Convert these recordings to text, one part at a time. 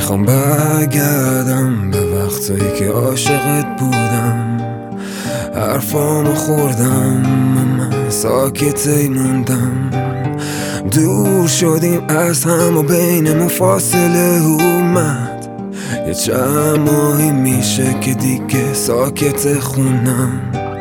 میخوام برگردم به وقتایی که عاشقت بودم، حرفامو خوردم من ساکتی موندم، دور شدیم از هم و بینمون فاصله اومد، یه چند ماهی میشه که دیگه ساکت خونم.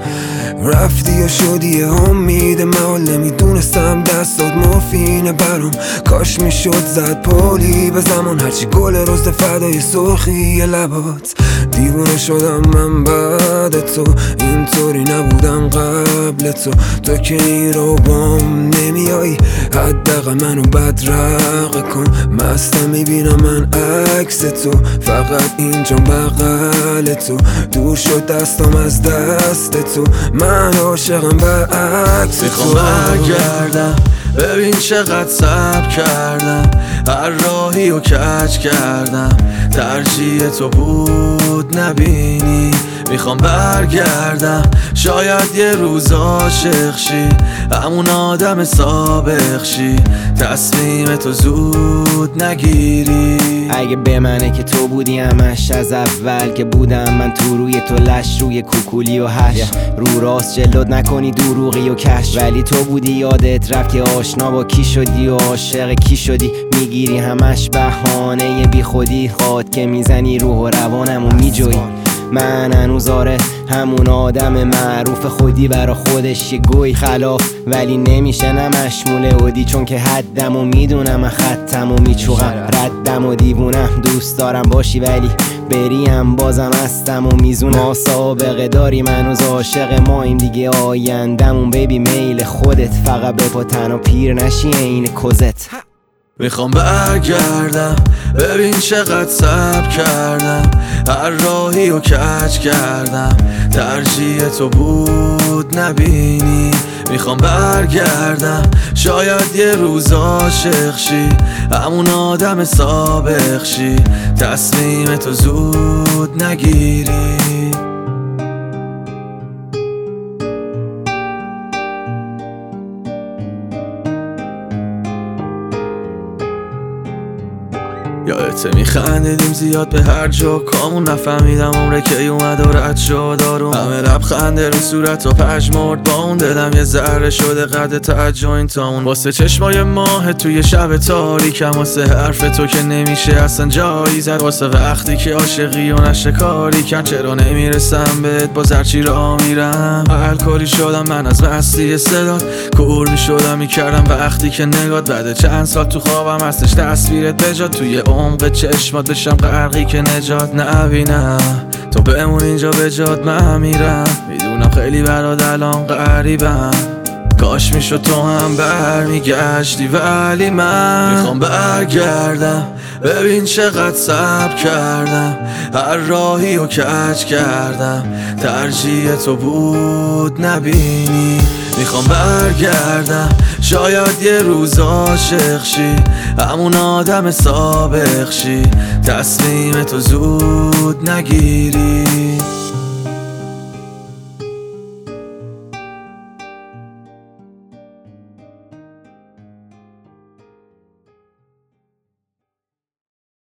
رفتی و شدی امید من، نمیدونستم دستات مفینه برام، کاش میشد زد پولی به زمان، هرچی گل رزد فدای سرخی لبات. دیوونه شدم من بعد تو، اینطوری نبودم قبل تو که این رو بام نمیایی، حداقل منو بدرقه کن. مستم میبینم من عکس تو، فقط اینجا بغل تو، دور شد دستم از دست تو، من عاشقم برعکس تو. میخوام برگردم ببین چقدر صبر کردم، هر راهی رو کج کردم، ترجیح تو بود نبینی. میخوام برگردم شاید یه روز عاشق شی، همون آدم سابق شی، تصمیم تو زود نگیری. اگه به منه که تو بودی همش از اول که بودم من تو، روی تو لش روی کوکولی و هش، رو راست جلد نکنی دروغی و کش، ولی تو بودی یادت رفت که آشنا با کی شدی و عاشق کی شدی، میگیری همش بهانه بی خودی، خواد که میزنی روح و روانمو میجوی. من هنوز آره همون آدم معروف خودی برا خودش یه گوی خلاف، ولی نمیشه نمشموله اودی، چون که حدم و میدونم من خطم و میچوغم، ردم و دیوونم، دوست دارم باشی ولی بریم بازم هستم و میزونم. ما سابقه داریم هنوز عاشق ماییم دیگه، آیندمون بیبی میل خودت، فقط بپا تنها پیر نشی این کزت. میخوام برگردم ببین چقدر صبر کردم، هر راهی رو کج کردم، ترجیح تو بود نبینی. میخوام برگردم شاید یه روز عاشق شی، همون آدم سابق شی، تصمیم تو زود نگیری. یادته میخندیدیم زیاد به هر جا کامون، نفهمیدم عمره که اومد و رد شد آروم، همه لبخنده رو صورت و پژمرد با اون، دلم یه ذره شده قد تجاین تامون، واسه چشمای ماه توی شب تاریکم، واسه حرف تو که نمیشه اصلا جایی زد، واسه وقتی که عاشقی و نشکاری کن، چرا نمیرسم بهت باز هرچی را میرم، الکلی شدم من از مستی صدات، کور میشدم میکردم وقتی که نگات، بعد چند سال تو خوابم هستش تصویرت بجاد، توی عمق چشمات بشم غرقی که نجات نبینم، تو بمون اینجا به جات من میرم، میدونم خیلی برات الان غریبم، کاش میشد تو هم برمیگشتی، ولی من میخوام برگردم ببین چقدر صبر کردم، هر راهی رو کج کردم، ترجیح تو بود نبینی. میخوام برگردم شاید یه روز عاشق شی، همون آدم سابق شی، تصمیم تو زود نگیری.